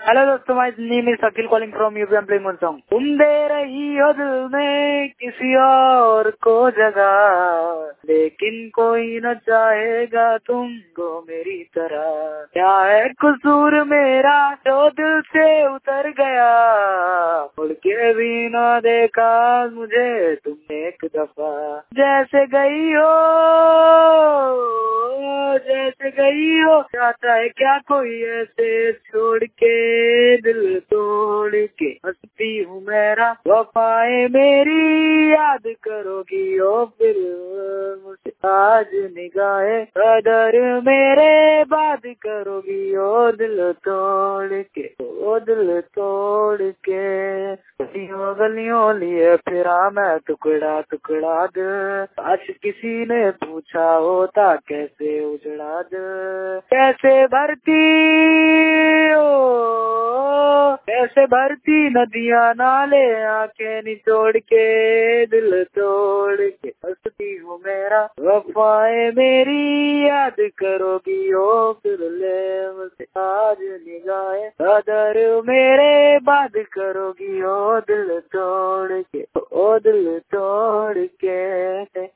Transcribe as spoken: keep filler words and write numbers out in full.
Hello दोस्तों, my name is Akhil calling from UP. I am playing one song. तुम दे रही हो दिल में किसी और को जगह, लेकिन कोई न चाहेगा तुमको मेरी तरह। क्या है कसूर मेरा जो दिल से उतर गया, मुड़ के भी न देखा मुझे तुमने एक दफा। जैसे गई हो जैसे गई हो, चाहता है क्या कोई ऐसे छोड़ के दिल तोड़ के। हंसती हूँ मेरा वफाएं मेरी याद करोगी ओ फिर मुझे। आज निगाहें कदर मेरे बात करोगी ओ दिल तोड़ के, ओ दिल तोड़ के। गलियों गलियों लिए फिरा मैं टुकड़ा टुकड़ा दे, आज किसी ने पूछा होता कैसे उजड़ा दे। कैसे भरती ओ कैसे भरती नदियां नाले आंखें निचोड़ के दिल तोड़ के। हंसती हूँ मेरा वफाएं मेरी याद करोगी ओ फिर ले मुझे। आज निगाहें कदर मेरे बात करोगी ओ दिल तोड़ के, ओ दिल तोड़ के।